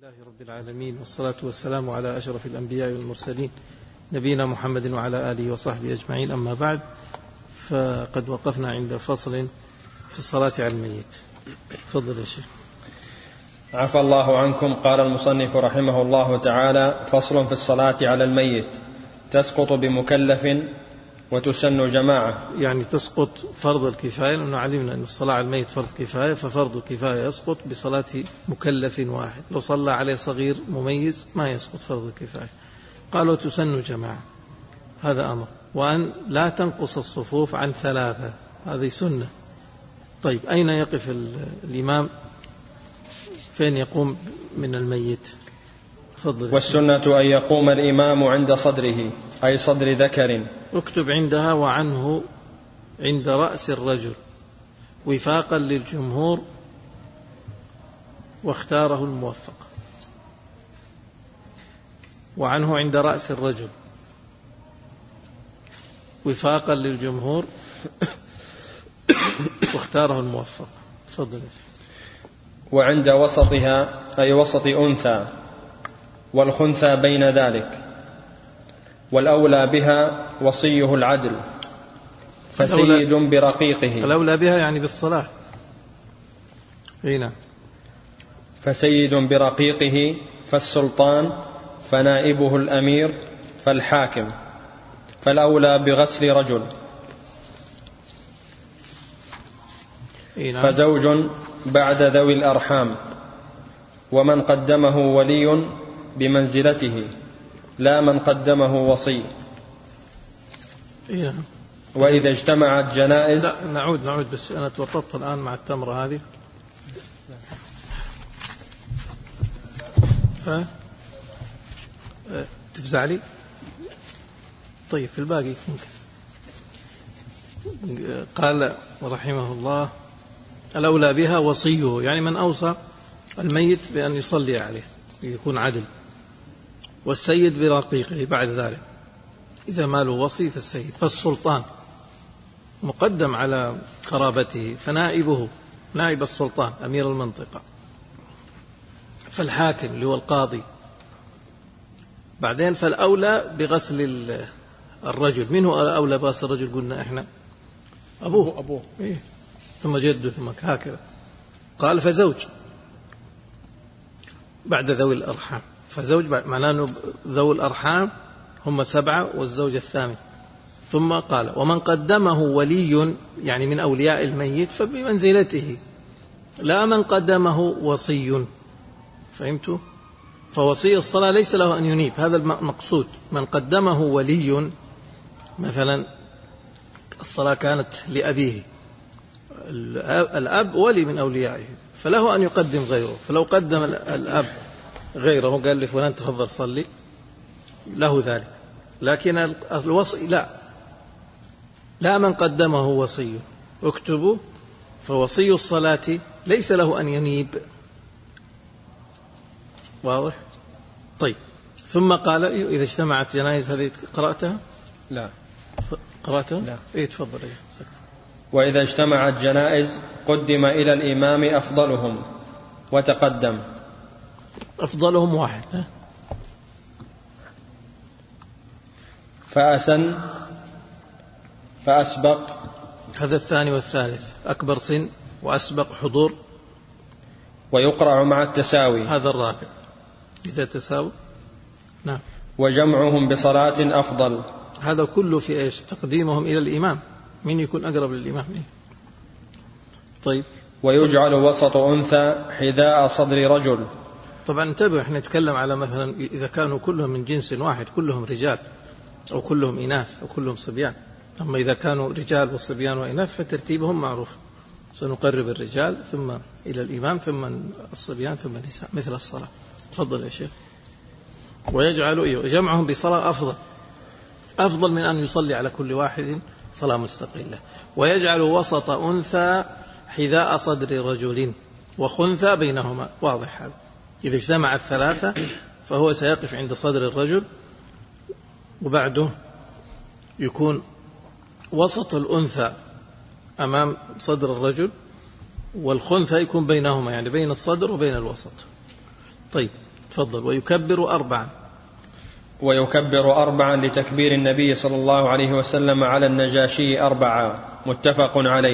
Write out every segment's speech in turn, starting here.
لله رب العالمين، والصلاة والسلام على أشرف الأنبياء والمرسلين نبينا محمد وعلى آله وصحبه أجمعين. أما بعد، فقد وقفنا عند فصل في الصلاة على الميت. تفضل يا شيخ. عفى الله عنكم. قال المصنف رحمه الله تعالى: فصل في الصلاة على الميت. تسقط بمكلف وتسن جماعة. يعني تسقط فرض الكفاية، لأنه علمنا أن الصلاة على الميت فرض كفاية، ففرض الكفاية يسقط بصلاة مكلف واحد. لو صلى عليه صغير مميز ما يسقط فرض الكفاية. قال وتسن جماعة، هذا أمر. وأن لا تنقص الصفوف عن 3، هذه سنة. طيب، أين يقف الإمام؟ فين يقوم من الميت؟ فضل. والسنة أن يقوم الإمام عند صدره، أي صدر ذكر. اكتب عندها وعنه عند رأس الرجل وفاقا للجمهور واختاره الموفق. وعنه عند رأس الرجل وفاقا للجمهور واختاره الموفق. تفضل. وعند وسطها، أي وسط أنثى، والخنثى بين ذلك. والأولى بها وصيه العدل، فسيد برقيقه. الأولى بها يعني بالصلاة. هنا فسيد برقيقه، فالسلطان، فنائبه الأمير، فالحاكم. فالأولى بغسل رجل. فزوج بعد ذوي الأرحام، ومن قدمه ولي بمنزلته، لا من قدمه وصي. وإذا اجتمعت جنائز. لا، نعود بس أنا تورطت الآن مع التمرة هذه. تفزع لي. طيب، في الباقي ممكن. قال رحمه الله: الأولى بها وصيه، يعني من أوصى الميت بأن يصلي عليه يكون عدل. والسيد برقيقه بعد ذلك، إذا ما له وصي فالسيد. فالسلطان مقدم على قرابته، فنائبه نائب السلطان أمير المنطقة. فالحاكم اللي هو القاضي. بعدين فالأولى بغسل الرجل. من هو الأولى بغسل الرجل؟ قلنا إحنا أبوه. إيه؟ ثم جده، ثم هكذا. قال فزوج بعد ذوي الأرحام. فزوج معناه أنه ذوي الأرحام هم 7 والزوج الثامن. ثم قال ومن قدمه ولي، يعني من أولياء الميت، فبمنزلته، لا من قدمه وصي. فهمتوا؟ فوصي الصلاة ليس له أن ينيب، هذا المقصود. من قدمه ولي، مثلا الصلاة كانت لأبيه، الأب ولي من أوليائه، فله أن يقدم غيره. فلو قدم الأب غيره قال لفلان تفضل صلي، له ذلك. لكن الوصي لا من قدمه وصي. اكتبوا: فوصي الصلاة ليس له أن ينيب. واضح؟ طيب، ثم قال إذا اجتمعت جنائز. هذه قرأتها؟ لا. قرأتها؟ لا. إيه، تفضل. وإذا اجتمعت جنائز قدم إلى الإمام أفضلهم وتقدم. أفضلهم واحد. فأسن، فأسبق. هذا الثاني والثالث، أكبر سن وأسبق حضور. ويقرأ مع التساوي. هذا الرابع إذا تساوي. نعم. وجمعهم بصلاة أفضل. هذا كله في إيش؟ تقديمهم إلى الإمام. من يكون أقرب للإمام؟ طيب. ويجعل وسط أنثى حذاء صدر رجل. طبعا انتبهوا، احنا نتكلم على مثلا إذا كانوا كلهم من جنس واحد، كلهم رجال أو كلهم إناث أو كلهم صبيان. أما إذا كانوا رجال وصبيان وإناث فترتيبهم معروف. سنقرب الرجال ثم إلى الإمام ثم الصبيان ثم النساء، مثل الصلاة. تفضل يا شيخ. ويجعل جمعهم بصلاة أفضل من أن يصلي على كل واحد صلاة مستقلة. ويجعل وسط أنثى حذاء صدر رجل وخنثى بينهما. واضح هذا. إذا اجتمع 3 فهو سيقف عند صدر الرجل، وبعده يكون وسط الأنثى أمام صدر الرجل، والخنثى يكون بينهما، يعني بين الصدر وبين الوسط. طيب، تفضل. ويكبر أربعا لتكبير النبي صلى الله عليه وسلم على النجاشي 4 متفق عليه.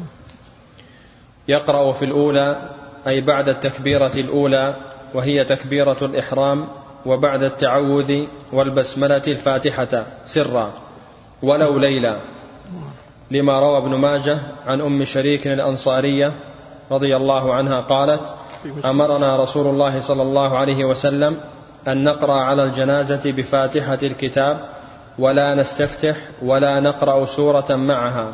يقرأ في الأولى أي بعد التكبيرة الأولى وهي تكبيرة الإحرام وبعد التعوذ والبسملة الفاتحة سرا ولو ليلا، لما روى ابن ماجه عن أم شريك الأنصارية رضي الله عنها قالت: أمرنا رسول الله صلى الله عليه وسلم أن نقرأ على الجنازة بفاتحة الكتاب ولا نستفتح ولا نقرأ سورة معها،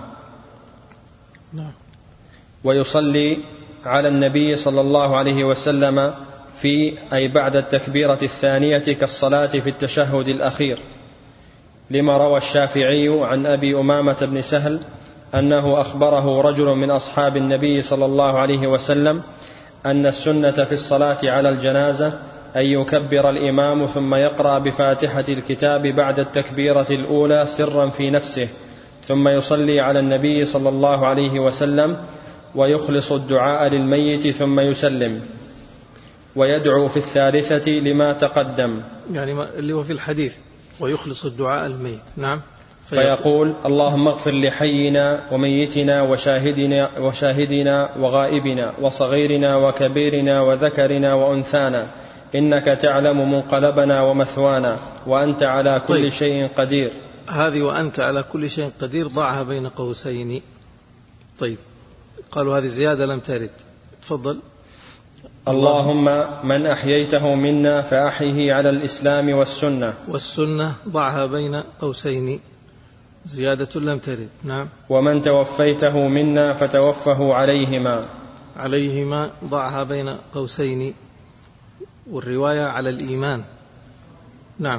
ويصلي على النبي صلى الله عليه وسلم أي بعد التكبيرة الثانية كالصلاة في التشهد الأخير، لما روى الشافعي عن أبي أمامة بن سهل أنه أخبره رجل من أصحاب النبي صلى الله عليه وسلم أن السنة في الصلاة على الجنازة أن يكبر الإمام ثم يقرأ بفاتحة الكتاب بعد التكبيرة الأولى سرا في نفسه، ثم يصلي على النبي صلى الله عليه وسلم ويخلص الدعاء للميت ثم يسلم، ويدعو في الثالثة لما تقدم، يعني اللي هو في الحديث ويخلص الدعاء للميت. نعم. فيقول: اللهم اغفر لحينا وميتنا وشاهدنا وغائبنا وصغيرنا وكبيرنا وذكرنا وأنثانا، إنك تعلم منقلبنا ومثوانا، وأنت على كل شيء قدير. هذه وأنت على كل شيء قدير ضعها بين قوسين. طيب، قالوا هذه زيادة لم ترد. تفضل. اللهم من أحييته منا فأحيه على الإسلام والسنة ضعها بين قوسين، زيادة لم ترد. نعم. ومن توفيته منا فتوفه عليهما ضعها بين قوسين، والرواية على الإيمان. نعم.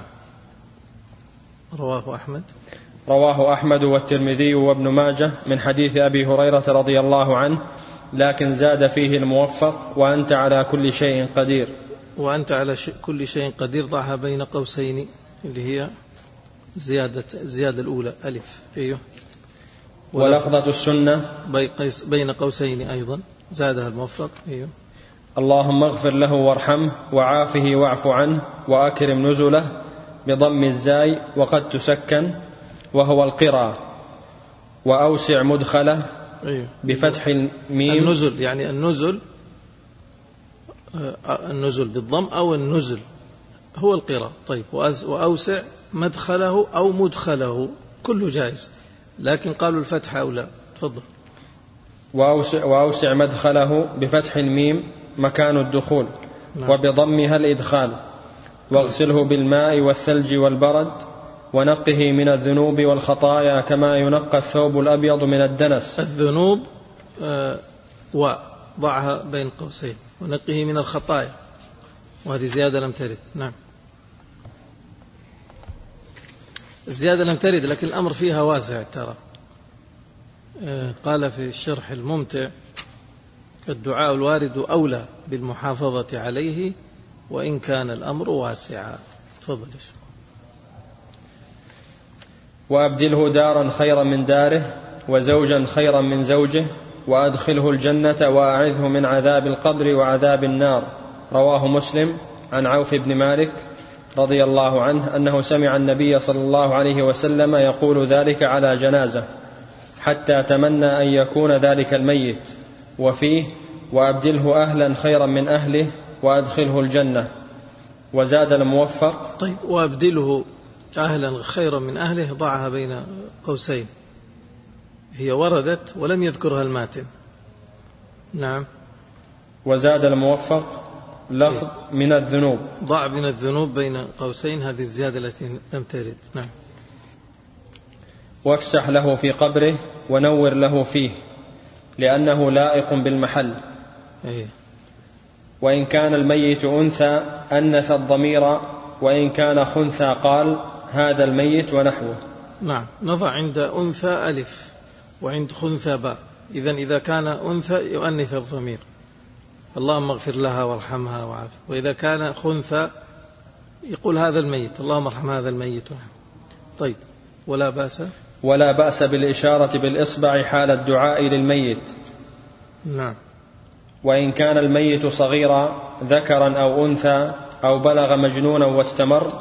رواه أحمد والترمذي وابن ماجه من حديث أبي هريرة رضي الله عنه، لكن زاد فيه الموفق: وأنت على كل شيء قدير. وأنت على كل شيء قدير ضعها بين قوسين، اللي هي زيادة الأولى ألف. أيوه. ولفظة السنة بين قوسين أيضا زادها الموفق. أيوه. اللهم اغفر له وارحمه وعافه واعف عنه وأكرم نزله بضم الزاي وقد تسكن وهو القرى، وأوسع مدخله بفتح الميم. النزل يعني النزل بالضم أو النزل هو القرى. طيب، وأوسع مدخله أو مدخله كله جائز، لكن قالوا الفتح أو لا. تفضل. وأوسع مدخله بفتح الميم مكان الدخول. نعم. وبضمها الإدخال. واغسله بالماء والثلج والبرد ونقه من الذنوب والخطايا كما ينقى الثوب الأبيض من الدنس. الذنوب وضعها بين قوسين، ونقه من الخطايا، وهذه زيادة لم ترد. نعم. الزيادة لم ترد، لكن الأمر فيها واسع ترى. قال في الشرح الممتع: الدعاء الوارد أولى بالمحافظة عليه وإن كان الأمر واسعا. تفضل. وأبدله دارا خيرا من داره وزوجا خيرا من زوجه وأدخله الجنة وأعذه من عذاب القبر وعذاب النار. رواه مسلم عن عوف بن مالك رضي الله عنه أنه سمع النبي صلى الله عليه وسلم يقول ذلك على جنازة، حتى تمنى أن يكون ذلك الميت. وفيه: وأبدله أهلا خيرا من أهله وأدخله الجنة. وزاد الموفق: طيب، وأبدله أهلا خيرا من أهله ضعها بين قوسين، هي وردت ولم يذكرها الماتن. نعم. وزاد الموفق لفظ من الذنوب، ضع من الذنوب بين قوسين، هذه الزيادة التي لم ترد. نعم. وافسح له في قبره ونور له فيه لأنه لائق بالمحل. وإن كان الميت أنثى أنث الضمير، وإن كان خنثى قال هذا الميت ونحوه. نعم. نضع عند أنثى ألف وعند خنثى باء. إذا كان أنثى يؤنث الضمير، اللهم اغفر لها وارحمها وعافها. وإذا كان خنثى يقول هذا الميت، اللهم ارحم هذا الميت. طيب، ولا بأس بالإشارة بالإصبع حال الدعاء للميت. نعم. وإن كان الميت صغيرا ذكرا أو أنثى أو بلغ مجنونا واستمر.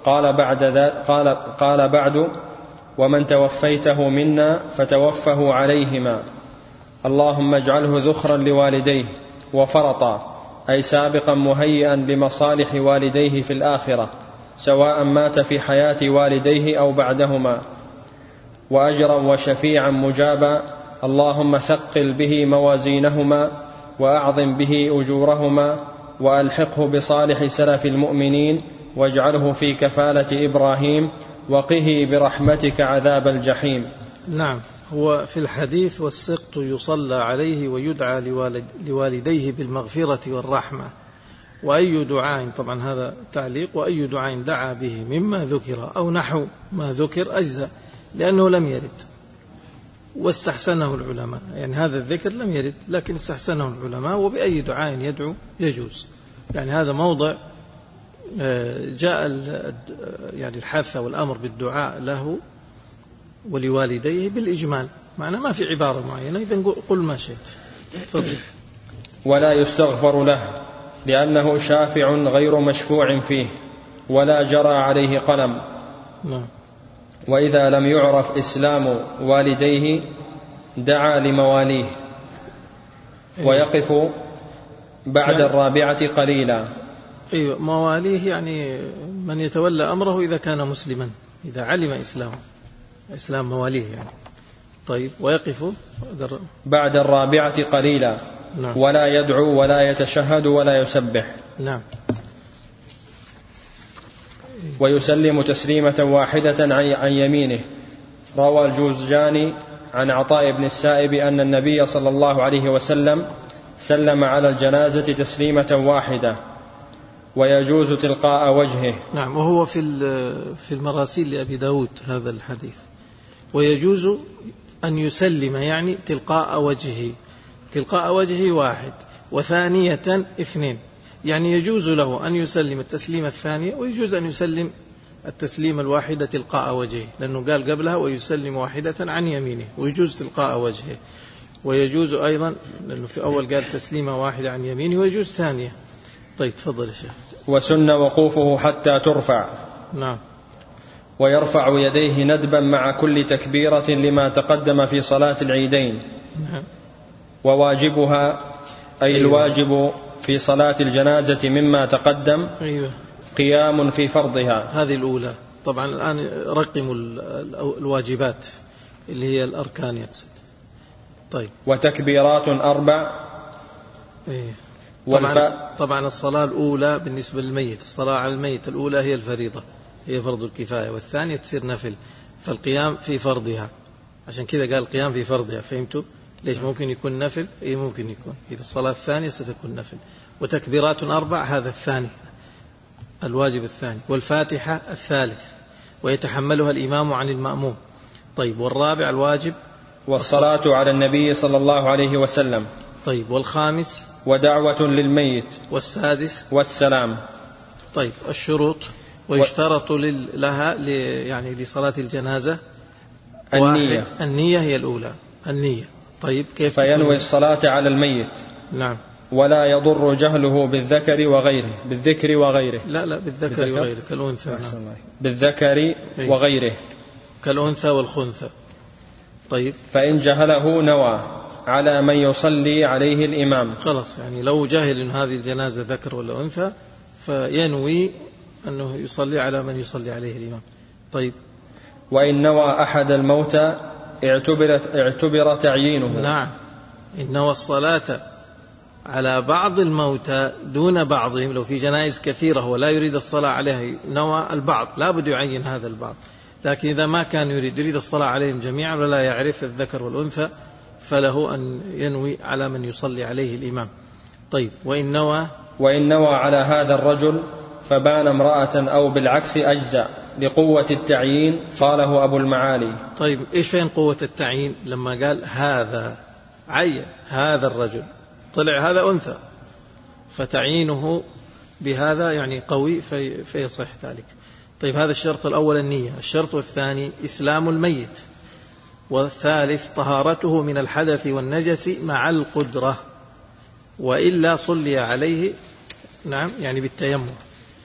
قال بعد: ومن توفيته منا فتوفه عليهما، اللهم اجعله ذخرا لوالديه وفرطا، أي سابقا مهيئا لمصالح والديه في الآخرة، سواء مات في حياة والديه أو بعدهما، وأجرا وشفيعا مجابا، اللهم ثقل به موازينهما وأعظم به أجورهما، وألحقه بصالح سلف المؤمنين، واجعله في كفالة إبراهيم، وقه برحمتك عذاب الجحيم. نعم، هو في الحديث: والسقط يصلى عليه ويدعى لوالديه بالمغفرة والرحمة، وأي دعاء، طبعا هذا تعليق، وأي دعاء دعا به مما ذكر أو نحو ما ذكر أجزاء، لأنه لم يرد واستحسنه العلماء. يعني هذا الذكر لم يرد لكن استحسنه العلماء، وبأي دعاء يدعو يجوز. يعني هذا موضع جاء يعني الحث والأمر بالدعاء له ولوالديه بالإجمال، معنى ما في عبارة معينة. إذن قل ما شئت. تفضل. ولا يستغفر له لأنه شافع غير مشفوع فيه، ولا جرى عليه قلم. نعم. وإذا لم يعرف إسلام والديه دعا لمواليه، ويقف بعد الرابعة قليلا. أيوة، مواليه يعني من يتولى أمره إذا كان مسلما، إذا علم إسلام مواليه يعني. طيب، ويقف بعد الرابعة قليلا. نعم. ولا يدعو ولا يتشهد ولا يسبح. نعم. ويسلم تسليمة واحدة عن يمينه. روى الجوزجاني عن عطاء بن السائب أن النبي صلى الله عليه وسلم سلم على الجنازة تسليمة واحدة، ويجوز تلقاء وجهه. نعم، وهو في المراسيل لأبي داود هذا الحديث. ويجوز أن يسلم يعني تلقاء وجهه واحد، وثانية اثنين. يعني يجوز له أن يسلم التسليمة الثانية، ويجوز أن يسلم التسليم الواحدة تلقاء وجهه، لأنه قال قبلها ويسلم واحدة عن يمينه، ويجوز تلقاء وجهه. ويجوز أيضا لأنه في أول قال تسليمة واحدة عن يمينه، ويجوز ثانية. طيب، تفضل يا شيخ. وسن وقوفه حتى ترفع. نعم. ويرفع يديه ندبا مع كل تكبيرة لما تقدم في صلاة العيدين. نعم. وواجبها أي الواجب في صلاة الجنازة مما تقدم قيام في فرضها. هذه الأولى. طبعا الآن رقموا الواجبات اللي هي الأركان يقصد. طيب. وتكبيرات 4. طبعا الصلاة الأولى بالنسبة للميت، الصلاة على الميت الأولى هي الفريضة، هي فرض الكفاية، والثانية تصير نفل، فالقيام في فرضها. عشان كذا قال القيام في فرضها. فهمتوا ليش ممكن يكون نفل؟ ممكن يكون إذا الصلاة الثانية ستكون نفل. وتكبيرات 4 هذا الثاني، الواجب الثاني. والفاتحة الثالث، ويتحملها الإمام عن المأموم. طيب، والرابع الواجب والصلاة على النبي صلى الله عليه وسلم. طيب، والخامس ودعوة للميت. والسادس والسلام. طيب، الشروط. ويشترط لها يعني لصلاة الجنازة النية هي الأولى، النية. طيب، كيف فينوي الصلاة على الميت. نعم. ولا يضر جهله بالذكر وغيره. لا بالذكر وغيره كالأنثى. نعم. بالذكر وغيره كالأنثى والخنثى. طيب، فإن جهله نوى على من يصلي عليه الإمام. خلاص، يعني لو جاهل إن هذه الجنازة ذكر ولا أنثى فينوي أنه يصلي على من يصلي عليه الإمام. طيب. وإن نوى أحد الموتى اعتبر تعيينه. نعم، إن نوى الصلاة على بعض الموتى دون بعضهم. لو في جنائز كثيرة هو لا يريد الصلاة عليها، نوى البعض، لا بد يعين هذا البعض. لكن إذا ما كان يريد الصلاة عليهم جميعا ولا يعرف الذكر والأنثى فله أن ينوي على من يصلي عليه الإمام. طيب، وإن نوى على هذا الرجل فبان امرأة أو بالعكس أجزأ لقوة التعيين، قاله أبو المعالي. طيب، إيش فين قوة التعيين؟ لما قال هذا عين هذا الرجل، طلع هذا أنثى، فتعيينه بهذا يعني قوي فيصح ذلك. طيب، هذا الشرط الأول النية. الشرط الثاني إسلام الميت. والثالث طهارته من الحدث والنجس مع القدرة، وإلا صلي عليه. نعم، يعني بالتيمم.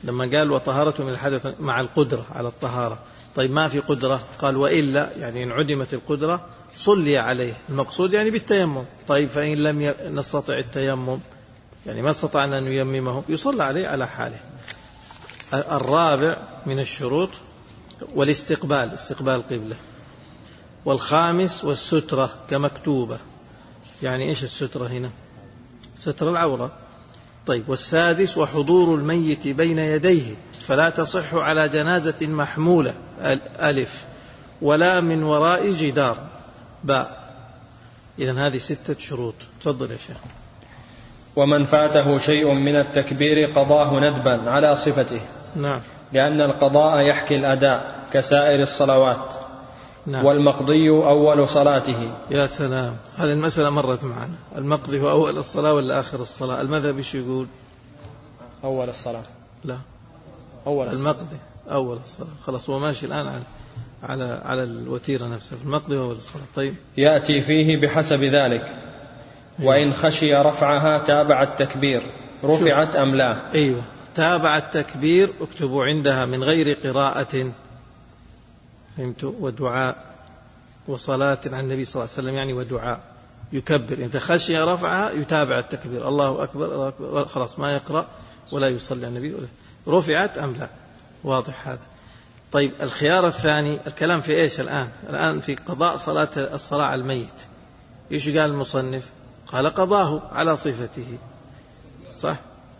لما قال وطهارته من الحدث مع القدرة على الطهارة. طيب ما في قدرة، قال وإلا يعني إن عدمت القدرة صلي عليه، المقصود يعني بالتيمم. طيب فإن لم نستطع التيمم، يعني ما استطعنا أن ييممه، يصلى عليه على حاله. الرابع من الشروط والاستقبال، استقبال القبلة. والخامس والسترة كمكتوبة، يعني إيش السترة هنا؟ ستر العورة. طيب والسادس وحضور الميت بين يديه، فلا تصح على جنازة محمولة ألف ولا من وراء جدار باء. إذن هذه 6 شروط. تفضل يا شيخ. ومن فاته شيء من التكبير قضاه ندبا على صفته. نعم. لأن القضاء يحكي الأداء كسائر الصلوات. نعم. والمقضي أول صلاته. يا سلام، هذه المسألة مرت معنا. المقضي هو أول الصلاة ولا آخر الصلاة؟ المذهب إيش يقول؟ أول الصلاة. لا، أول الصلاة. المقضي أول الصلاة. خلاص هو ماشي الآن على الوتيرة نفسها. المقضي هو أول الصلاة. طيب يأتي فيه بحسب ذلك. وإن خشي رفعها تابع التكبير، رفعت أم لا؟ أيوة، تابع التكبير. اكتبوا عندها من غير قراءة، فهمتوا؟ ودعاء وصلاة عن النبي صلى الله عليه وسلم، يعني ودعاء. يكبر إذا خشي رفعها، يتابع التكبير، الله أكبر الله أكبر، خلاص ما يقرأ ولا يصلي على النبي. رفعت أم لا؟ واضح هذا. طيب الخيار الثاني، الكلام في إيش الآن في قضاء الصلاة على الميت. إيش قال المصنف؟ قال قضاه على صفته، صح؟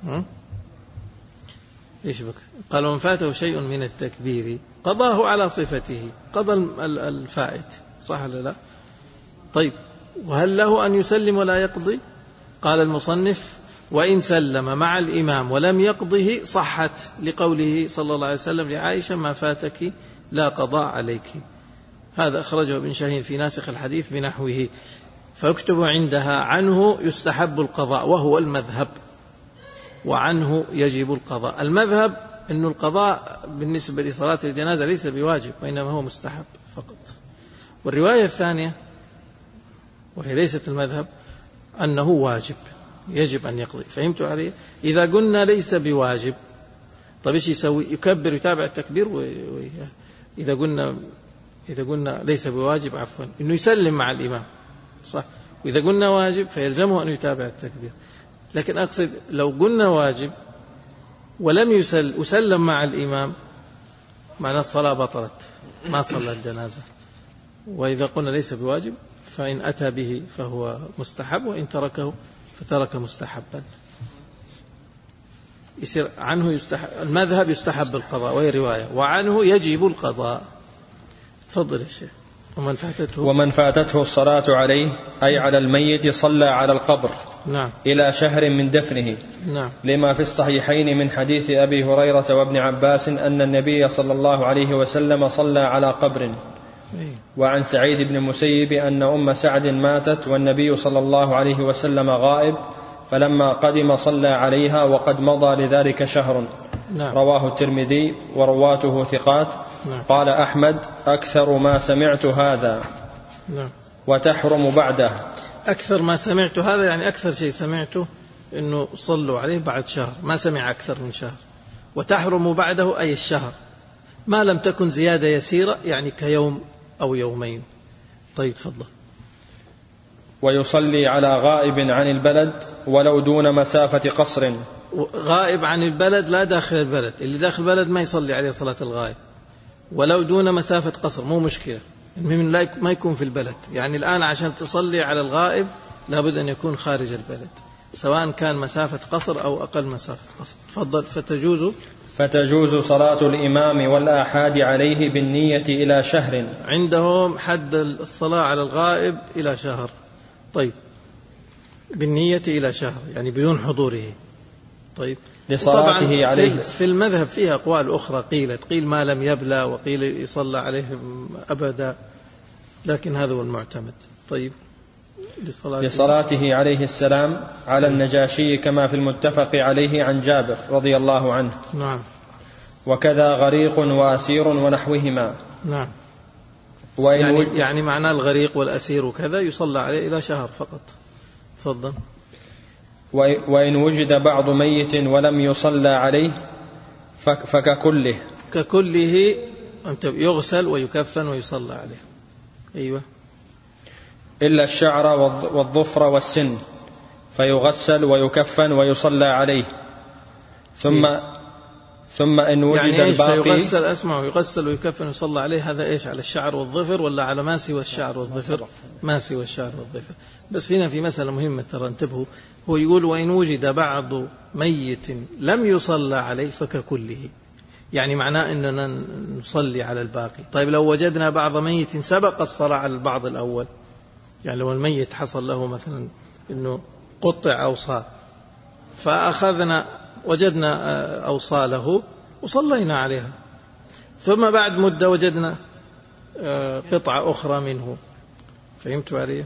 إيش بك؟ قال ومن فاته شيء من التكبير قضاه على صفته، قضى الفائت، صح ولا لا؟ طيب وهل له أن يسلم ولا يقضي؟ قال المصنف وإن سلم مع الإمام ولم يقضه صحت، لقوله صلى الله عليه وسلم لعائشة ما فاتك لا قضاء عليك. هذا أخرجه ابن شاهين في ناسخ الحديث بنحوه. فاكتب عندها عنه يستحب القضاء وهو المذهب، وعنه يجب القضاء. المذهب أن القضاء بالنسبة لصلاة الجنازة ليس بواجب، وإنما هو مستحب فقط. والرواية الثانية وهي ليست المذهب أنه واجب، يجب أن يقضي. فهمتوا علي؟ إذا قلنا ليس بواجب، طيب إيش يسوي؟ يكبر يتابع التكبير. إذا قلنا ليس بواجب، عفوا، إنه يسلم مع الإمام، صح؟ وإذا قلنا واجب فيلزمه أن يتابع التكبير. لكن أقصد لو قلنا واجب ولم يسلم مع الإمام، معنى الصلاة بطلت، ما صلى الجنازة. وإذا قلنا ليس بواجب فإن أتى به فهو مستحب، وإن تركه فترك مستحبا. يصير عنه المذهب يستحب القضاء، وهي رواية، وعنه يجب القضاء. تفضل يا شيخ. ومن فاتته الصلاة عليه أي على الميت صلى على القبر. نعم. إلى شهر من دفنه. نعم. لما في الصحيحين من حديث أبي هريرة وابن عباس أن النبي صلى الله عليه وسلم صلى على قبر. وعن سعيد بن المسيب أن أم سعد ماتت والنبي صلى الله عليه وسلم غائب، فلما قدم صلى عليها وقد مضى لذلك شهر. نعم. رواه الترمذي ورواته ثقات. نعم. قال أحمد أكثر ما سمعت هذا. نعم. وتحرم بعده. أكثر ما سمعت هذا يعني أكثر شيء سمعته أنه صلوا عليه بعد شهر، ما سمع أكثر من شهر. وتحرم بعده أي الشهر، ما لم تكن زيادة يسيرة، يعني كيوم أو يومين. طيب تفضل. ويصلي على غائب عن البلد ولو دون مسافة قصر. غائب عن البلد لا داخل البلد، اللي داخل البلد ما يصلي عليه صلاة الغائب، ولو دون مسافة قصر مو مشكلة، المهم ما يكون في البلد. يعني الآن عشان تصلي على الغائب لابد أن يكون خارج البلد، سواء كان مسافة قصر أو أقل مسافة قصر. تفضل. فتجوز صلاة الإمام والآحاد عليه بالنية إلى شهر. عندهم حد الصلاة على الغائب إلى شهر. طيب بالنية إلى شهر يعني بدون حضوره. طيب لصلاته عليه. في المذهب فيها أقوال أخرى قيل ما لم يبلى، وقيل يصلى عليه أبدا، لكن هذا هو المعتمد. طيب لصلاته عليه السلام على النجاشي كما في المتفق عليه عن جابر رضي الله عنه. نعم. وكذا غريق وأسير ونحوهما. نعم. يعني معنى الغريق والأسير وكذا يصلى عليه إلى شهر فقط. تفضل. وإن وجد بعض ميت ولم يصلى عليه فككله ككله يغسل ويكفن ويصلى عليه. أيوة. إلا الشعر والظفر والسن فيغسل ويكفن ويصلى عليه. ثم إن وجد يعني الباقي فيغسل، أسمعوا، يغسل ويكفن ويصلى عليه، هذا إيش؟ على الشعر والظفر ولا على ما سوى الشعر والظفر؟ ما سوى الشعر والظفر. بس هنا في مسألة مهمة ترى، انتبهوا. هو يقول وإن وجد بعض ميت لم يصلى عليه فككله، يعني معناه أننا نصلي على الباقي. طيب لو وجدنا بعض ميت سبق الصلاة على البعض الأول، يعني لو الميت حصل له مثلا أنه قطع أوصال، فأخذنا وجدنا أوصاله وصلينا عليها، ثم بعد مدة وجدنا قطعة أخرى منه، فهمتوا عليه؟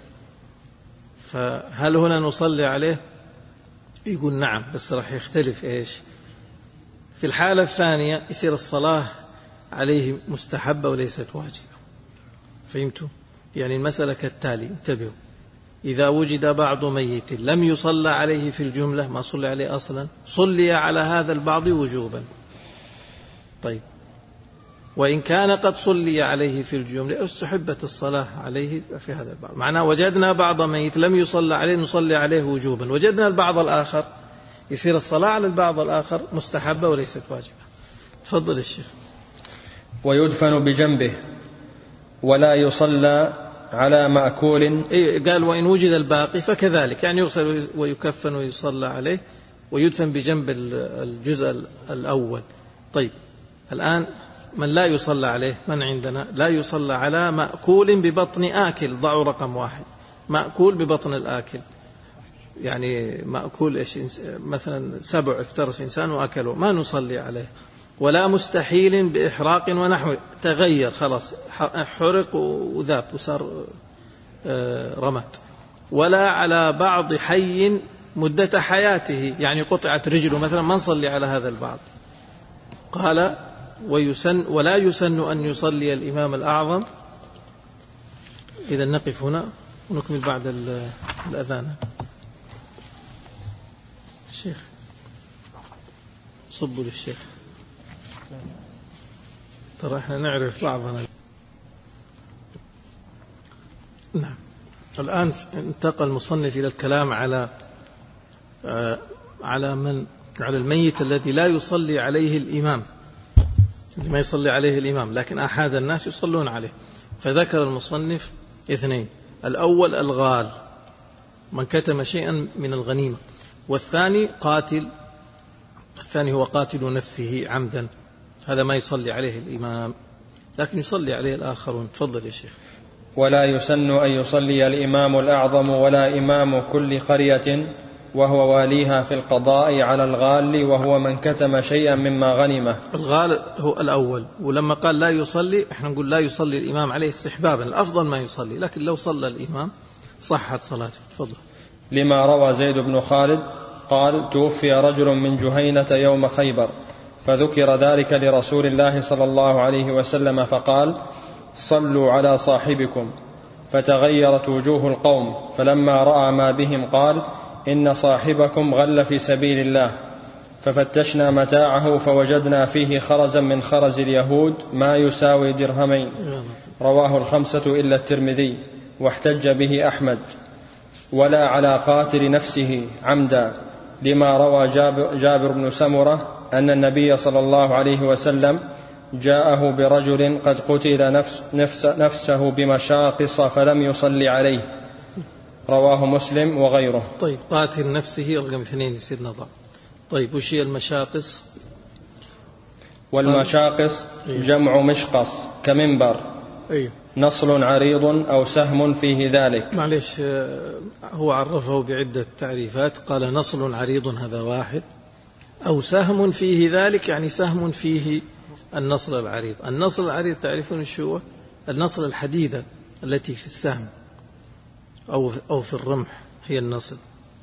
فهل هنا نصلي عليه؟ يقول نعم، بس راح يختلف. إيش في الحالة الثانية؟ يصير الصلاة عليه مستحبة وليست واجبة. فهمتوا؟ يعني المسألة كالتالي، انتبهوا. إذا وجد بعض ميت لم يصلى عليه في الجملة، ما صلي عليه أصلا، صلي على هذا البعض وجوبا. طيب، وإن كان قد صلي عليه في الجملة استحبت الصلاة عليه في هذا البعض. معناه وجدنا بعض ميت لم يصلى عليه نصلي عليه وجوبا، وجدنا البعض الآخر يصير الصلاة على البعض الآخر مستحبة وليست واجبة. تفضل الشيخ. ويدفن بجنبه ولا يصلى على مأكول. قال وإن وجد الباقي فكذلك، يعني يغسل ويكفن ويصلى عليه ويدفن بجنب الجزء الأول. طيب الآن من لا يصلى عليه، من عندنا لا يصلى على مأكول ببطن آكل. ضعوا رقم 1، مأكول ببطن الآكل، يعني مأكول إيش؟ مثلا سبع افترس إنسان وأكله، ما نصلي عليه. ولا مستحيل بإحراق ونحوه، تغير خلاص، حرق وذاب وصار رماد. ولا على بعض حي مدة حياته، يعني قطعت رجله مثلا، ما نصلي على هذا البعض. قال ولا يسن أن يصلي الإمام الأعظم. إذا نقف هنا ونكمل بعد الأذان. الشيخ صبوا للشيخ، ترى احنا نعرف بعضنا. نعم. الآن انتقل المصنف إلى الكلام على الميت الذي لا يصلي عليه الإمام، ما يصلي عليه الإمام، لكن أحد الناس يصلون عليه. فذكر المصنف 2: الأول الغال، من كتم شيئا من الغنيمة، والثاني قاتل، الثاني هو قاتل نفسه عمدا، هذا ما يصلي عليه الإمام لكن يصلي عليه الآخرون. تفضل يا شيخ. ولا يسن أن يصلي الإمام الأعظم ولا إمام كل قرية وهو واليها في القضاء على الغال، وهو من كتم شيئا مما غنمه. الغال هو الأول، ولما قال لا يصلي احنا نقول لا يصلي الإمام عليه استحبابا، الأفضل ما يصلي، لكن لو صلى الإمام صحت صلاته. تفضل. لما روى زيد بن خالد قال: توفي رجل من جهينة يوم خيبر، فذكر ذلك لرسول الله صلى الله عليه وسلم فقال: صلوا على صاحبكم. فتغيرت وجوه القوم، فلما رأى ما بهم قال: إن صاحبكم غل في سبيل الله. ففتشنا متاعه فوجدنا فيه خرزا من خرز اليهود ما يساوي درهمين. رواه 5 إلا الترمذي، واحتج به أحمد. ولا على قاتل نفسه عمدا، لما روى جابر بن سمرة أن النبي صلى الله عليه وسلم جاءه برجل قد قتل نفسه بمشاقص فلم يصلي عليه. رواه مسلم وغيره. طيب، قاتل نفسه رقم 2 يصير نضع. طيب، وش هي المشاقص؟ والمشاقص جمع مشقص كمنبر. أيوه. نصل عريض أو سهم فيه ذلك. معليش، هو عرفه بعدة تعريفات. قال نصل عريض، هذا واحد، أو سهم فيه ذلك، يعني سهم فيه النصل العريض. النصل العريض تعرفون شو؟ النصل الحديدة التي في السهم أو في الرمح هي النصل.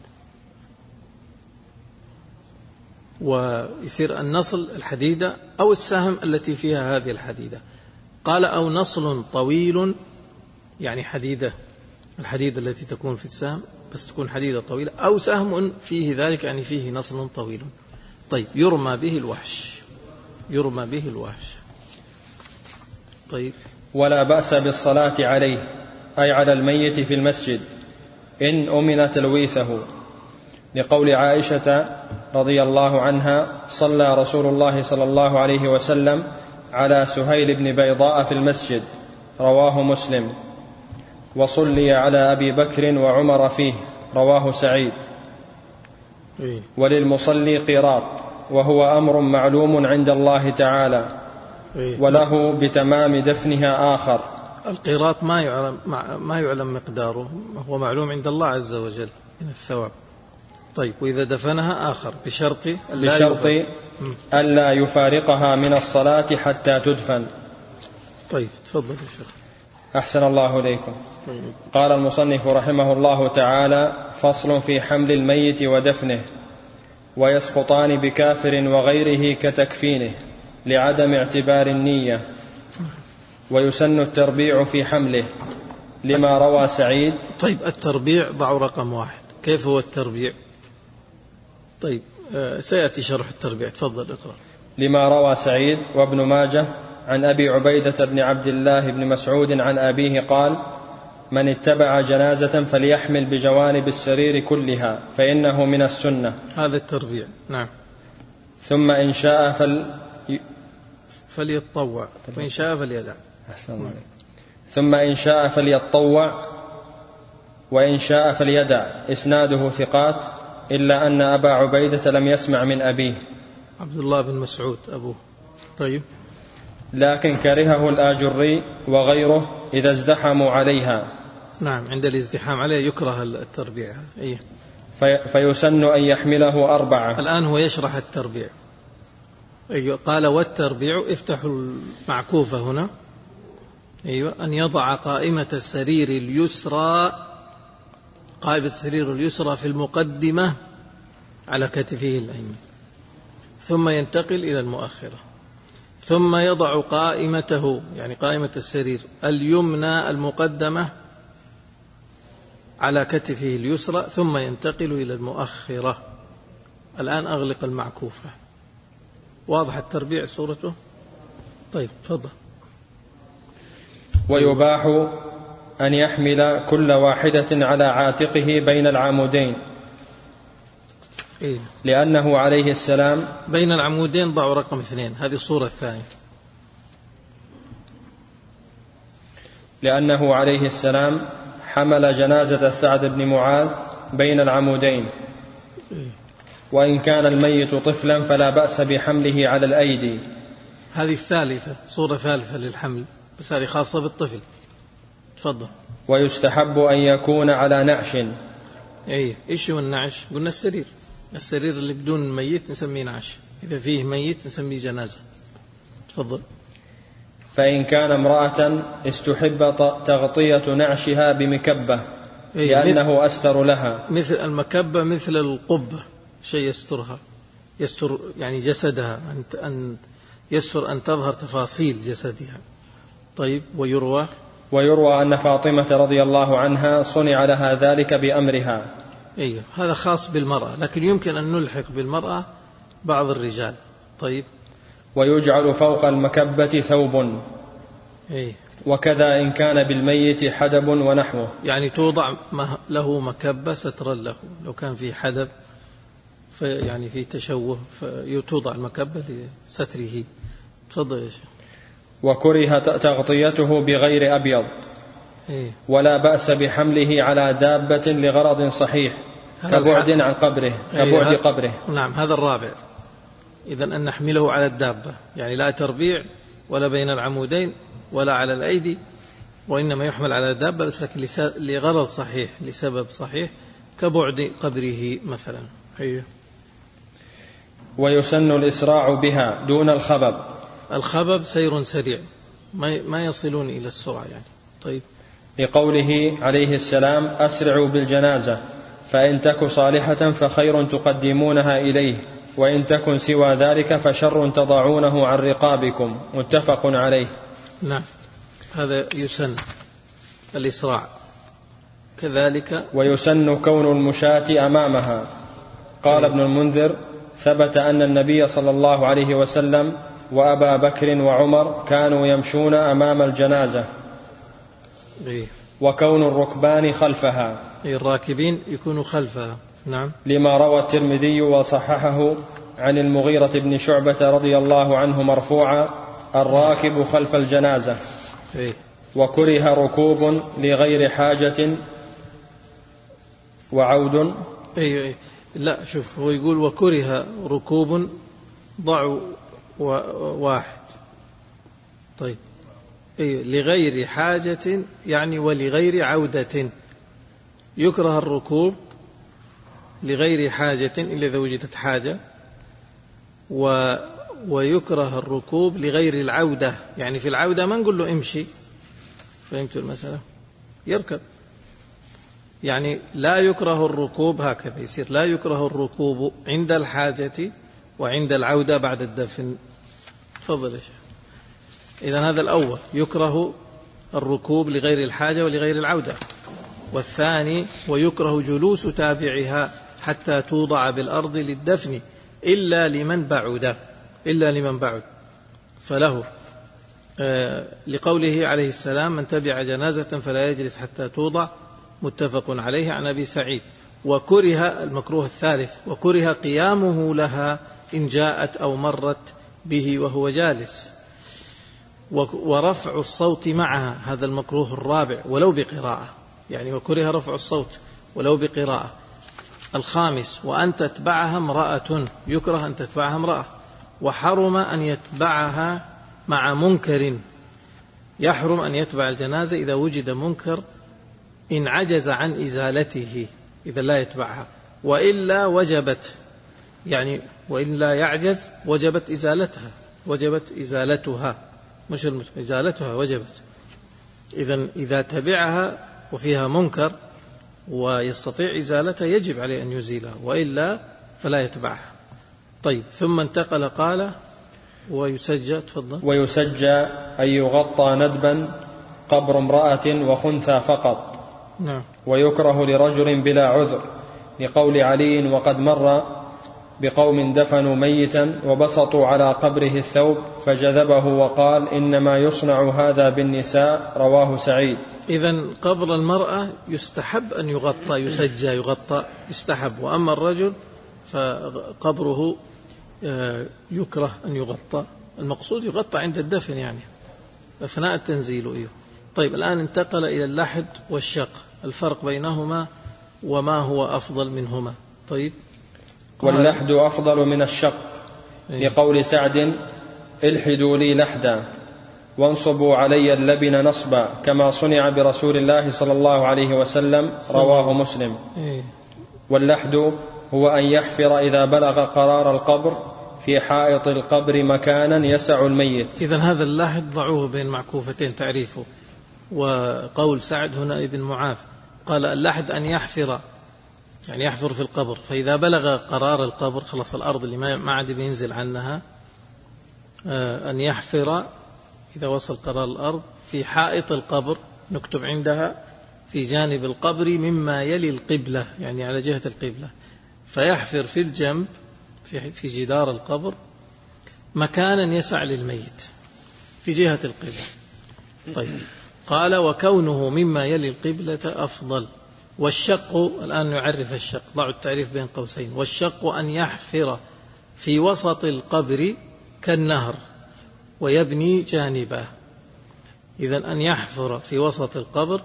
ويصير النصل الحديدة أو السهم التي فيها هذه الحديدة. قال أو نصل طويل، يعني حديدة، الحديدة التي تكون في السهم بس تكون حديدة طويلة، أو سهم فيه ذلك، يعني فيه نصل طويل. طيب، يرمى به الوحش، يرمى به الوحش. طيب. ولا بأس بالصلاة عليه أي على الميت في المسجد إن أمن تلويثه، لقول عائشة رضي الله عنها: صلى رسول الله صلى الله عليه وسلم على سهيل بن بيضاء في المسجد، رواه مسلم. وصلي على أبي بكر وعمر فيه، رواه سعيد. وللمصلي قيراط، وهو أمر معلوم عند الله تعالى، وله بتمام دفنها آخر. القيراط ما يعلم مقداره، هو معلوم عند الله عز وجل من الثواب. طيب، وإذا دفنها آخر بشرط ألا يفارقها من الصلاة حتى تدفن. طيب، تفضل يا شيخ. أحسن الله إليكم. قال المصنف رحمه الله تعالى: فصل في حمل الميت ودفنه، ويسقطان بكافر وغيره كتكفينه لعدم اعتبار النية. ويسن التربيع في حمله لما روى سعيد. طيب، التربيع ضعوا رقم 1. كيف هو التربيع؟ طيب، سيأتي شرح التربيع. تفضل اقرأ. لما روى سعيد وابن ماجه عن أبي عبيدة بن عبد الله بن مسعود عن أبيه قال: من اتبع جنازة فليحمل بجوانب السرير كلها فإنه من السنة. هذا التربيع. نعم. ثم إن شاء فليتطوع، وإن شاء فليدع. ثم إن شاء فليتطوع، وإن شاء فليدع. إسناده ثقات، إلا أن أبا عبيدة لم يسمع من أبيه. عبد الله بن مسعود أبوه. طيب. لكن كرهه الآجري وغيره إذا ازدحموا عليها. نعم، عند الازدحام عليه يكره التربيع. أيه. فيسن أن يحمله 4. الآن هو يشرح التربيع. أيوة. قال: والتربيع، افتحوا المعكوفة هنا. أيوة. أن يضع قائمة السرير اليسرى في المقدمة على كتفه الأيمن، ثم ينتقل إلى المؤخرة، ثم يضع قائمته، يعني قائمة السرير اليمنى المقدمة على كتفه اليسرى، ثم ينتقل إلى المؤخرة. الآن أغلق المعكوفة. واضح التربيع صورته؟ طيب، تفضل. ويباح أن يحمل كل واحدة على عاتقه بين العمودين. لأنه عليه السلام بين العمودين ضعوا رقم 2. هذه الصورة الثانية. لأنه عليه السلام حمل جنازة سعد بن معاذ بين العمودين. وإن كان الميت طفلا فلا بأس بحمله على الأيدي. هذه الثالثة، صورة ثالثة للحمل، بس هذه خاصة بالطفل. تفضل. ويستحب أن يكون على نعش. إيش هو النعش؟ قلنا السرير اللي بدون ميت نسميه نعش، إذا فيه ميت نسميه جنازة. تفضل. فإن كان امرأة استحب تغطية نعشها بمكبة، لأنه أستر لها. مثل المكبة، مثل القبة، شيء يسترها، يستر يعني جسدها، أن يستر أن تظهر تفاصيل جسدها. طيب. ويروى أن فاطمة رضي الله عنها صنع لها ذلك بأمرها. هذا خاص بالمرأة، لكن يمكن أن نلحق بالمرأة بعض الرجال. طيب. ويجعل فوق المكبة ثوب. وكذا إن كان بالميت حدب ونحوه، يعني توضع له مكبة سترا له، لو كان في حدب يعني في تشوه فتوضع المكبة لستره. تفضل يا شيخ. وكره تغطيته بغير أبيض. ولا بأس بحمله على دابة لغرض صحيح كبعد عن قبره، كبعد قبره. نعم، هذا الرابع. إذن أن نحمله على الدابة، يعني لا تربيع ولا بين العمودين ولا على الأيدي، وإنما يحمل على الدابة، بس لكن لغرض صحيح، لسبب صحيح، كبعد قبره مثلا. ويسن الإسراع بها دون الخبب. الخبب سير سريع، ما يصلون إلى السرعة يعني. طيب. لقوله عليه السلام: أسرعوا بالجنازة، فإن تك صالحة فخير تقدمونها إليه، وإن تكن سوى ذلك فشر تضعونه عن رقابكم. متفق عليه. نعم، هذا يسن الإسراع. كذلك ويسن كون المشاة أمامها. قال ابن المنذر: ثبت أن النبي صلى الله عليه وسلم وأبا بكر وعمر كانوا يمشون أمام الجنازة، وكون الركبان خلفها، الراكبين يكونوا خلفها. نعم. لما روى الترمذي وصححه عن المغيرة بن شعبة رضي الله عنه مرفوعا: الراكب خلف الجنازة. وكره ركوب لغير حاجة وعود. لا شوف، هو يقول وكره ركوب، ضعوا واحد. طيب لغير حاجة يعني ولغير عودة. يكره الركوب لغير حاجة إلا إذا وجدت حاجة، ويكره الركوب لغير العودة، يعني في العودة ما نقول له امشي، فهمتوا المسألة؟ يركب. يعني لا يكره الركوب، هكذا يصير لا يكره الركوب عند الحاجة وعند العودة بعد الدفن. تفضل يا شيخ. إذن هذا الأول، يكره الركوب لغير الحاجة ولغير العودة. والثاني ويكره جلوس تابعها حتى توضع بالأرض للدفن إلا لمن بعد فله، لقوله عليه السلام: من تبع جنازة فلا يجلس حتى توضع، متفق عليه عن أبي سعيد. وكره المكروه الثالث، وكره قيامه لها إن جاءت أو مرت به وهو جالس، ورفع الصوت معها، هذا المكروه الرابع ولو بقراءة، يعني وكره رفع الصوت ولو بقراءة. الخامس وأن تتبعها امرأة، يكره أن تتبعها امرأة. وحرم أن يتبعها مع منكر، يحرم أن يتبع الجنازة إذا وجد منكر إن عجز عن إزالته، إذا لا يتبعها، وإلا وجبت، يعني وإلا يعجز وجبت إزالتها، مش إزالتها وجبت. إذا تبعها وفيها منكر ويستطيع إزالتها يجب عليه أن يزيلها، وإلا فلا يتبعها. طيب ثم انتقل قال ويسجى، تفضل. ويسجى أن يغطى ندبا قبر امرأة وخنثى فقط. نعم. ويكره لرجل بلا عذر، لقول علي: وقد مر بقوم دفنوا ميتا وبسطوا على قبره الثوب فجذبه وقال: إنما يصنع هذا بالنساء. رواه سعيد. إذن قبر المرأة يستحب أن يغطى، يسجى يغطى يستحب، وأما الرجل فقبره يكره أن يغطى. المقصود يغطى عند الدفن، يعني أثناء التنزيل. طيب الآن انتقل إلى اللحد والشق، الفرق بينهما وما هو أفضل منهما. طيب. واللحد أفضل من الشق، لقول سعد: الحدوا لي لحدا وانصبوا علي اللبن نصبا كما صنع برسول الله صلى الله عليه وسلم. رواه مسلم. واللحد هو أن يحفر إذا بلغ قرار القبر في حائط القبر مكانا يسع الميت. إذن هذا اللحد ضعوه بين معكوفتين تعريفه. وقول سعد هنا ابن معاذ قال: اللحد أن يحفر، يعني يحفر في القبر، فإذا بلغ قرار القبر، خلص الأرض اللي ما عاد بينزل عنها، أن يحفر إذا وصل قرار الأرض في حائط القبر، نكتب عندها في جانب القبر مما يلي القبلة، يعني على جهة القبلة، فيحفر في الجنب في جدار القبر مكانا يسع للميت في جهة القبلة. طيب قال: وكونه مما يلي القبلة أفضل. والشق، الآن نعرف الشق، ضع التعريف بين قوسين. والشق أن يحفر في وسط القبر كالنهر ويبني جانبه. إذن أن يحفر في وسط القبر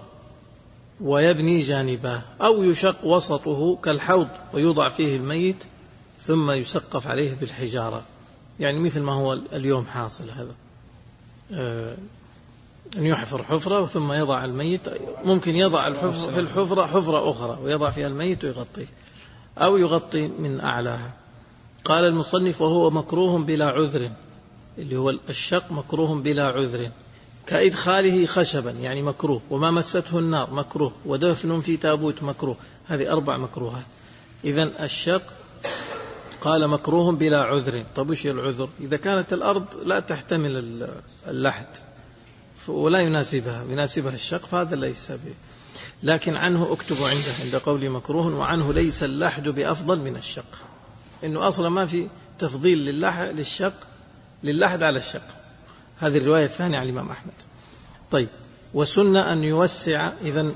ويبني جانبه، أو يشق وسطه كالحوض ويوضع فيه الميت ثم يسقف عليه بالحجارة، يعني مثل ما هو اليوم حاصل هذا، أن يحفر حفرة ثم يضع الميت، ممكن يضع الحفرة في الحفرة حفرة أخرى ويضع فيها الميت ويغطيه، أو يغطي من أعلاها. قال المصنف: وهو مكروه بلا عذر، اللي هو الشق مكروه بلا عذر، كإدخاله خشبا يعني مكروه، وما مسته النار مكروه، ودفن في تابوت مكروه. هذه 4 مكروهات. إذن الشق قال مكروه بلا عذر. طب وش العذر؟ إذا كانت الأرض لا تحتمل اللحد ولا يناسبها الشق، فهذا ليس به. لكن عنه اكتب عند قول مكروه، وعنه ليس اللحد بأفضل من الشق، إنه أصلا ما في تفضيل للشق للحد على الشق. هذه الرواية الثانية عن الإمام أحمد. طيب، وسنة أن يوسع إذن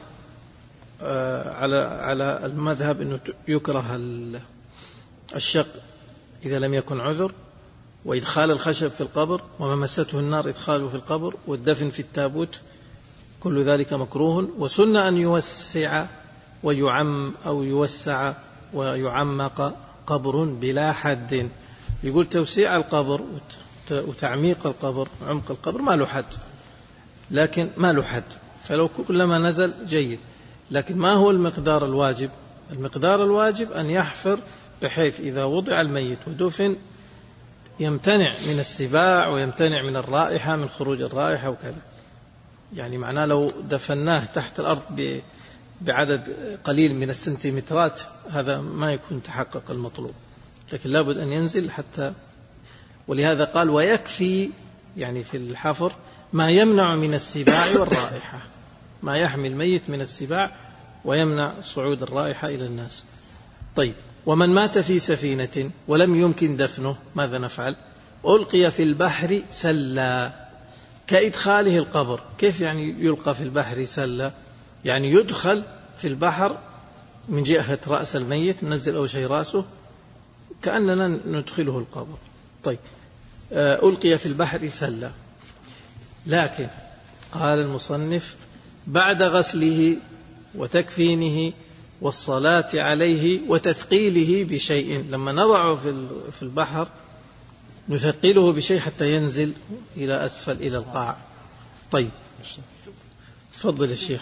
على المذهب أنه يكره الشق إذا لم يكن عذر، وإدخال الخشب في القبر، وما مسته النار إدخاله في القبر، والدفن في التابوت، كل ذلك مكروه. وسنة أن يوسع ويعم أو يوسع ويعمق قبر بلا حد. يقول توسيع القبر وتعميق القبر، عمق القبر ما له حد، لكن ما له حد، فلو كلما نزل جيد. لكن ما هو المقدار الواجب؟ المقدار الواجب أن يحفر بحيث إذا وضع الميت ودفن يمتنع من السباع ويمتنع من الرائحة، من خروج الرائحة وكذا. يعني معناه لو دفناه تحت الأرض بعدد قليل من السنتيمترات هذا ما يكون تحقق المطلوب، لكن لابد أن ينزل حتى. ولهذا قال ويكفي يعني في الحفر ما يمنع من السباع والرائحة، ما يحمي الميت من السباع ويمنع صعود الرائحة إلى الناس. طيب، ومن مات في سفينة ولم يمكن دفنه ماذا نفعل؟ ألقي في البحر سلا كإدخاله القبر. كيف يعني يلقى في البحر سلا؟ يعني يدخل في البحر من جهة رأس الميت، ننزل أول شيء رأسه كأننا ندخله القبر. طيب، ألقي في البحر سلا، لكن قال المصنف بعد غسله وتكفينه والصلاة عليه وتثقيله بشيء. لما نضعه في البحر نثقله بشيء حتى ينزل إلى أسفل إلى القاع. طيب، تفضل الشيخ.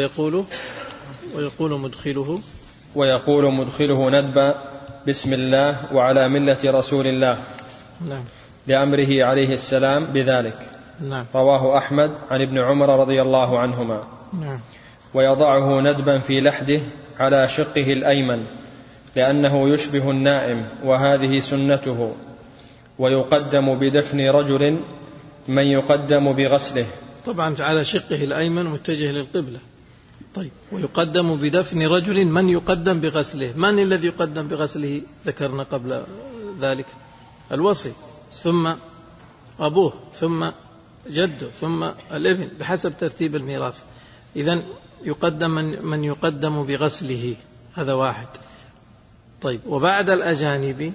ويقول مدخله ندب بسم الله وعلى ملة رسول الله. نعم. لأمره عليه السلام بذلك. نعم. رواه أحمد عن ابن عمر رضي الله عنهما. نعم. ويضعه ندبا في لحده على شقه الأيمن لأنه يشبه النائم، وهذه سنته. ويقدم بدفن رجل من يقدم بغسله. طبعا على شقه الأيمن متجه للقبلة. طيب، ويقدم بدفن رجل من يقدم بغسله. من الذي يقدم بغسله؟ ذكرنا قبل ذلك الوصي، ثم أبوه، ثم جده، ثم الابن، بحسب ترتيب الميراث. إذن يقدم من يقدم بغسله، هذا واحد. طيب، وبعد الأجانب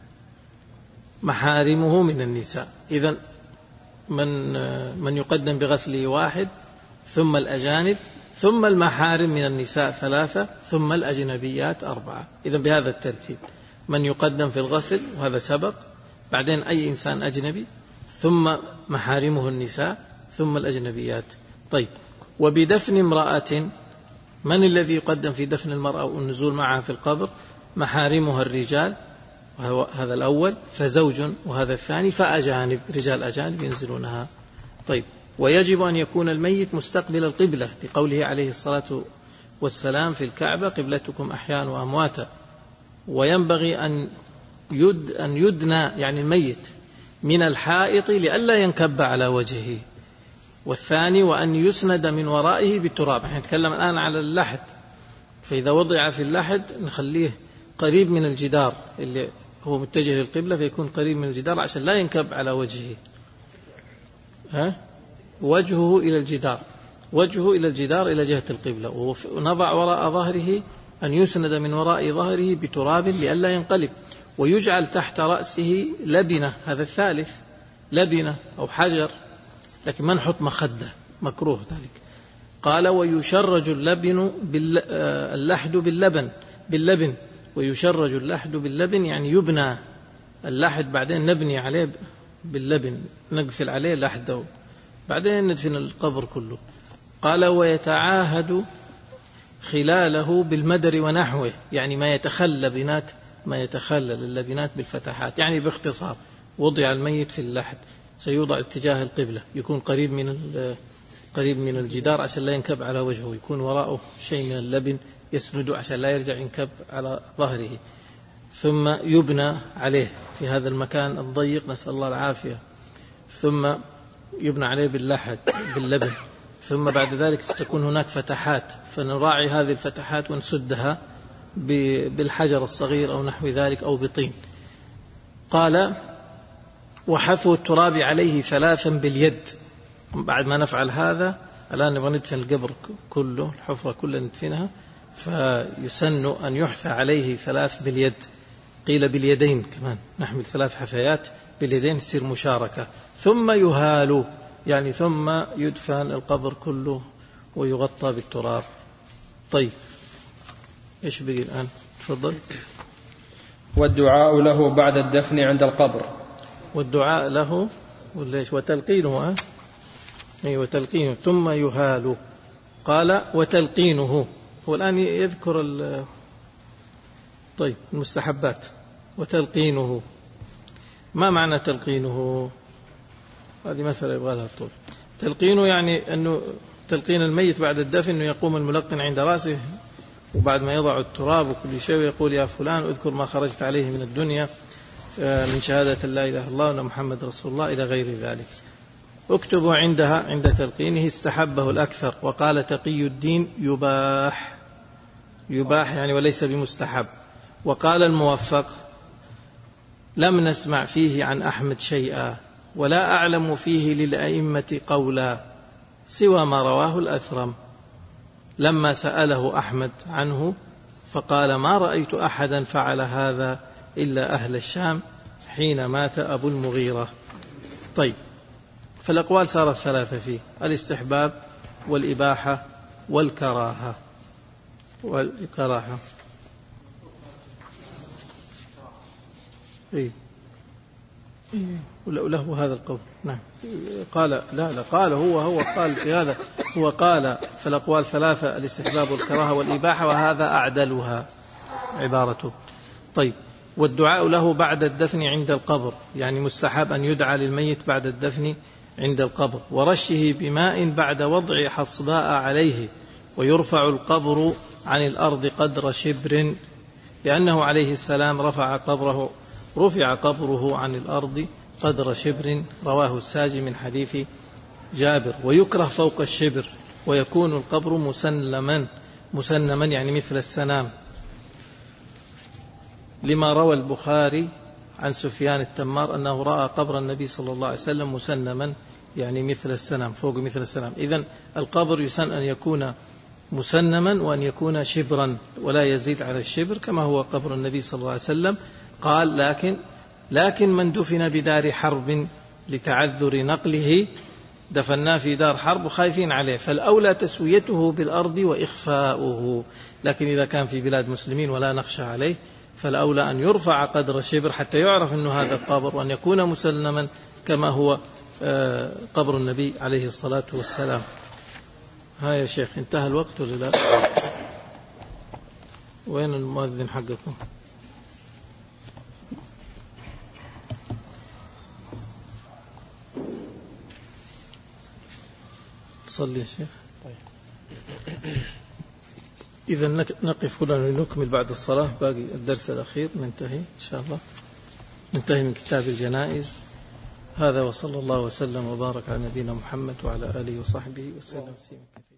محارمه من النساء. إذن من يقدم بغسله واحد، ثم الأجانب، ثم المحارم من النساء ثلاثة، ثم الأجنبيات أربعة. إذن بهذا الترتيب من يقدم في الغسل وهذا سبق، بعدين أي إنسان أجنبي، ثم محارمه النساء، ثم الأجنبيات. طيب، وبدفن امرأة، من الذي يقدم في دفن المرأة والنزول معها في القبر؟ محارمها الرجال، هذا الأول، فزوج، وهذا الثاني، فأجانب، رجال أجانب ينزلونها. طيب، ويجب أن يكون الميت مستقبل القبلة لقوله عليه الصلاة والسلام في الكعبة قبلتكم أحياء وأمواتا. وينبغي أن يدنى يعني الميت من الحائط لئلا ينكب على وجهه. والثاني وأن يسند من ورائه بالتراب. احنا نتكلم الآن على اللحد، فإذا وضع في اللحد نخليه قريب من الجدار اللي هو متجه للقبلة، فيكون قريب من الجدار عشان لا ينكب على وجهه. وجهه إلى الجدار، وجهه إلى الجدار إلى جهة القبلة. ونضع وراء ظهره أن يسند من وراء ظهره بتراب لئلا ينقلب. ويجعل تحت رأسه لبنة، هذا الثالث، لبنة أو حجر، لكن ما نحط مخدة، مكروه ذلك. قال ويشرج اللحد باللبن. ويشرج اللحد باللبن يعني يبنى اللحد، بعدين نبني عليه باللبن، نقفل عليه لحده، بعدين ندفن القبر كله. قال ويتعاهد خلاله بالمدر ونحوه، يعني ما يتخلل اللبنات بالفتحات. يعني باختصار وضع الميت في اللحد سيوضع اتجاه القبلة، يكون قريب من الجدار عشان لا ينكب على وجهه، يكون وراءه شيء من اللبن يسنده عشان لا يرجع ينكب على ظهره. ثم يبنى عليه في هذا المكان الضيق، نسأل الله العافية، ثم يبنى عليه باللبن. ثم بعد ذلك ستكون هناك فتحات، فنراعي هذه الفتحات ونسدها بالحجر الصغير أو نحو ذلك أو بطين. قال وحثو التراب عليه 3 باليد. بعد ما نفعل هذا الآن نبغى ندفن القبر كله، الحفرة كلها ندفنها، فيسن أن يحثى عليه 3 باليد، قيل باليدين كمان، نحمل 3 حثيات باليدين تصير مشاركة. ثم يهال، يعني ثم يدفن القبر كله ويغطى بالتراب. طيب إيش بقي الآن؟ تفضل. والدعاء له بعد الدفن عند القبر. والدعاء له وليش وتلقينه وتلقينه. ثم يهال، قال وتلقينه. هو الآن يذكر طيب المستحبات. وتلقينه، ما معنى تلقينه؟ هذه مسألة يبغى لها طول. تلقينه يعني أنه تلقين الميت بعد الدفن، أنه يقوم الملقن عند رأسه وبعد ما يضع التراب وكل شيء يقول يا فلان اذكر ما خرجت عليه من الدنيا من شهادة لا إله إلا الله وأن محمد رسول الله إلى غير ذلك. اكتبوا عندها عند تلقينه استحبه الأكثر، وقال تقي الدين يباح يعني وليس بمستحب. وقال الموفق لم نسمع فيه عن أحمد شيئا ولا أعلم فيه للأئمة قولا سوى ما رواه الأثرم، لما سأله أحمد عنه فقال ما رأيت أحدا فعل هذا إلا أهل الشام حين مات أبو المغيرة. طيب، فالأقوال صارت 3 فيه: الاستحباب والإباحة والكراهة. له هذا القول. نعم، قال لا قال هو قال في هذا، هو قال في الأقوال 3: الاستحباب والكراهة والإباحة، وهذا أعدلها عبارته. طيب، والدعاء له بعد الدفن عند القبر، يعني مستحب أن يدعى للميت بعد الدفن عند القبر، ورشه بماء بعد وضع حصباء عليه، ويرفع القبر عن الأرض قدر شبر، لأنه عليه السلام رفع قبره عن الأرض قدر شبر، رواه الساجي من حديث جابر. ويكره فوق الشبر، ويكون القبر مسنما يعني مثل السنام، لما روى البخاري عن سفيان التمار أنه رأى قبر النبي صلى الله عليه وسلم مسنما يعني مثل السنام، فوق مثل السنام. إذن القبر يسن أن يكون مسنما وأن يكون شبرا ولا يزيد على الشبر كما هو قبر النبي صلى الله عليه وسلم. قال لكن من دفن بدار حرب لتعذر نقله دفناه في دار حرب وخايفين عليه، فالأولى تسويته بالأرض وإخفاؤه. لكن إذا كان في بلاد مسلمين ولا نخشى عليه فالأولى أن يرفع قدر الشبر حتى يعرف أنه هذا القبر، وأن يكون مسلما كما هو قبر النبي عليه الصلاة والسلام. ها يا شيخ، انتهى الوقت ولا لا؟ وين المؤذن حقكم؟ صلي يا شيخ. إذا نقف هنا ونكمل بعد الصلاة باقي الدرس الأخير، ننتهي إن شاء الله، ننتهي من كتاب الجنائز. هذا وصلى الله وسلم وبارك على نبينا محمد وعلى آله وصحبه وسلم.